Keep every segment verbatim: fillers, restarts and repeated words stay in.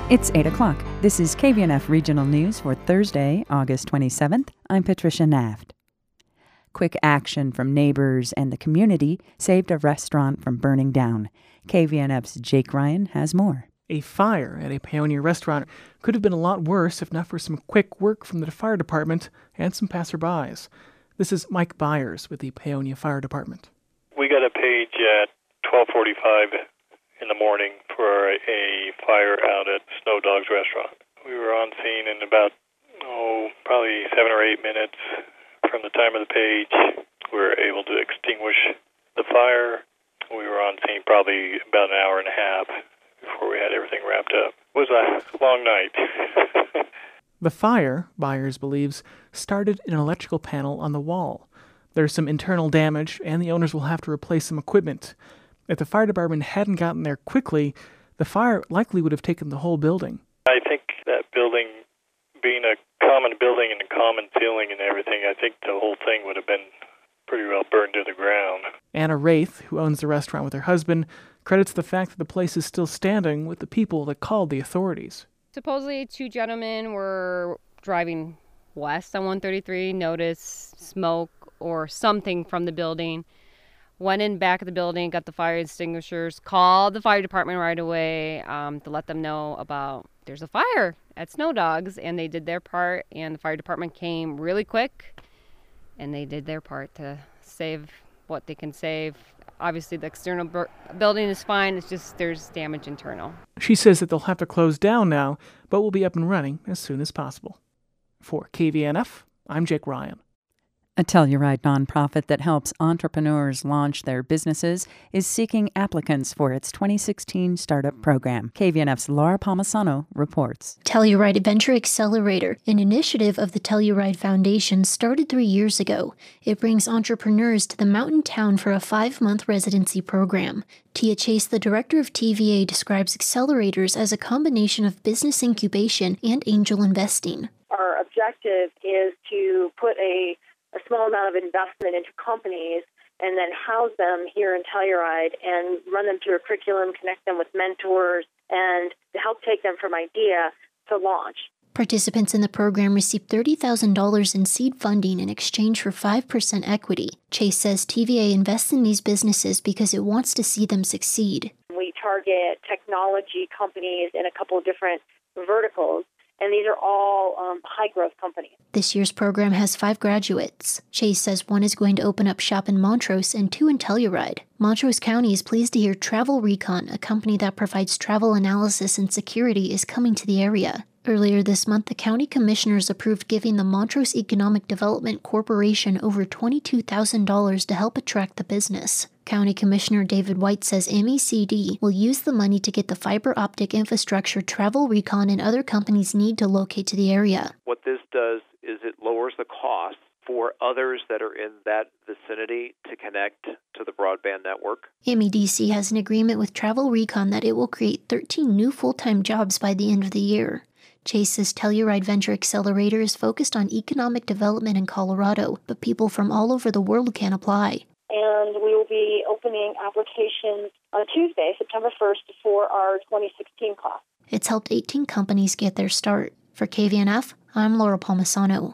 It's eight o'clock. This is K V N F Regional News for Thursday, August twenty-seventh. I'm Patricia Naft. Quick action from neighbors and the community saved a restaurant from burning down. K V N F's Jake Ryan has more. A fire at a Paonia restaurant could have been a lot worse if not for some quick work from the fire department and some passerbys. This is Mike Byers with the Paonia Fire Department. We got a page at twelve forty-five in the morning for a fire out at Snow Dogs Restaurant. We were on scene in about, oh, probably seven or eight minutes from the time of the page. We were able to extinguish the fire. We were on scene probably about an hour and a half before we had everything wrapped up. It was a long night. The fire, Byers believes, started in an electrical panel on the wall. There's some internal damage, and the owners will have to replace some equipment. If the fire department hadn't gotten there quickly, the fire likely would have taken the whole building. I think that building, being a common building and a common ceiling and everything, I think the whole thing would have been pretty well burned to the ground. Anna Wraith, who owns the restaurant with her husband, credits the fact that the place is still standing with the people that called the authorities. Supposedly, two gentlemen were driving west on one thirty-three, noticed smoke or something from the building, went in back of the building, got the fire extinguishers, called the fire department right away um, to let them know about there's a fire at Snow Dogs, and they did their part, and the fire department came really quick, and they did their part to save what they can save. Obviously, the external bur- building is fine. It's just there's damage internal. She says that they'll have to close down now, but will be up and running as soon as possible. For K V N F, I'm Jake Ryan. A Telluride nonprofit that helps entrepreneurs launch their businesses is seeking applicants for its twenty sixteen startup program. K V N F's Laura Palmisano reports. Telluride Venture Accelerator, an initiative of the Telluride Foundation, started three years ago. It brings entrepreneurs to the mountain town for a five-month residency program. Tia Chase, the director of T V A, describes accelerators as a combination of business incubation and angel investing. Our objective is to put a a small amount of investment into companies and then house them here in Telluride and run them through a curriculum, connect them with mentors, and to help take them from idea to launch. Participants in the program received thirty thousand dollars in seed funding in exchange for five percent equity. Chase says T V A invests in these businesses because it wants to see them succeed. We target technology companies in a couple of different verticals, and these are all um, high-growth companies. This year's program has five graduates. Chase says one is going to open up shop in Montrose and two in Telluride. Montrose County is pleased to hear Travel Recon, a company that provides travel analysis and security, is coming to the area. Earlier this month, the county commissioners approved giving the Montrose Economic Development Corporation over twenty-two thousand dollars to help attract the business. County Commissioner David White says M E C D will use the money to get the fiber optic infrastructure Travel Recon and other companies need to locate to the area. What this does is it lowers the cost for others that are in that vicinity to connect to the broadband network. M E D C has an agreement with Travel Recon that it will create thirteen new full-time jobs by the end of the year. Chase says Telluride Venture Accelerator is focused on economic development in Colorado, but people from all over the world can apply. And we will be opening applications on Tuesday, September first, for our twenty sixteen class. It's helped eighteen companies get their start. For K V N F, I'm Laura Palmisano.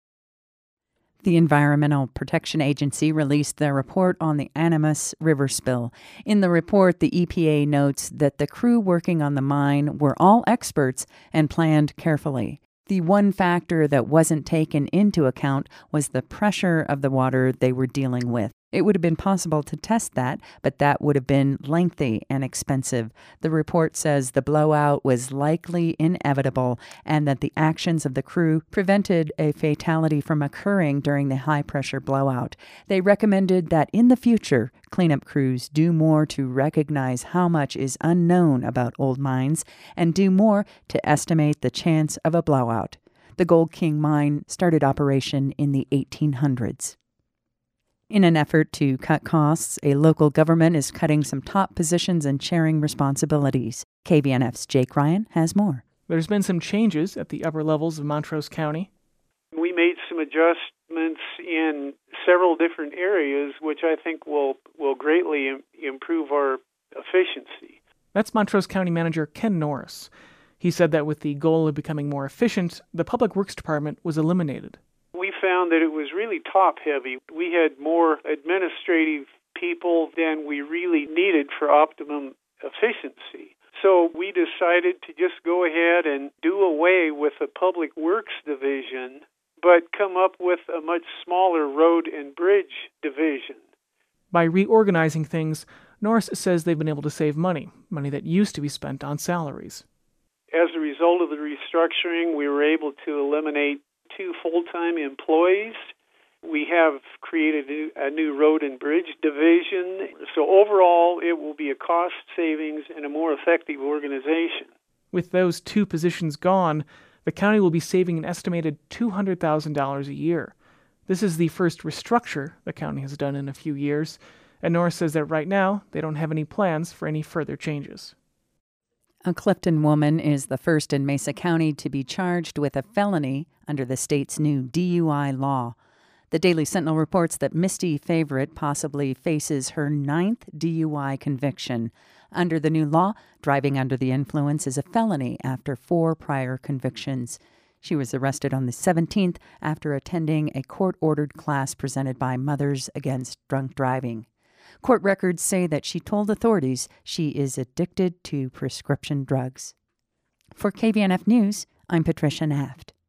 The Environmental Protection Agency released their report on the Animas River spill. In the report, the E P A notes that the crew working on the mine were all experts and planned carefully. The one factor that wasn't taken into account was the pressure of the water they were dealing with. It would have been possible to test that, but that would have been lengthy and expensive. The report says the blowout was likely inevitable and that the actions of the crew prevented a fatality from occurring during the high-pressure blowout. They recommended that in the future, cleanup crews do more to recognize how much is unknown about old mines and do more to estimate the chance of a blowout. The Gold King mine started operation in the eighteen hundreds. In an effort to cut costs, a local government is cutting some top positions and sharing responsibilities. K V N F's Jake Ryan has more. There's been some changes at the upper levels of Montrose County. We made some adjustments in several different areas, which I think will, will greatly im- improve our efficiency. That's Montrose County Manager Ken Norris. He said that with the goal of becoming more efficient, the Public Works Department was eliminated. We found that it was really top-heavy. We had more administrative people than we really needed for optimum efficiency. So we decided to just go ahead and do away with the Public Works Division, but come up with a much smaller Road and Bridge Division. By reorganizing things, Norris says they've been able to save money, money that used to be spent on salaries. As a result of the restructuring, we were able to eliminate two full-time employees. We have created a new, a new Road and Bridge Division. So overall, it will be a cost savings and a more effective organization. With those two positions gone, the county will be saving an estimated two hundred thousand dollars a year. This is the first restructure the county has done in a few years, and Norris says that right now they don't have any plans for any further changes. A Clifton woman is the first in Mesa County to be charged with a felony under the state's new D U I law. The Daily Sentinel reports that Misty Favorite possibly faces her ninth D U I conviction. Under the new law, driving under the influence is a felony after four prior convictions. She was arrested on the seventeenth after attending a court-ordered class presented by Mothers Against Drunk Driving. Court records say that she told authorities she is addicted to prescription drugs. For K V N F News, I'm Patricia Naft.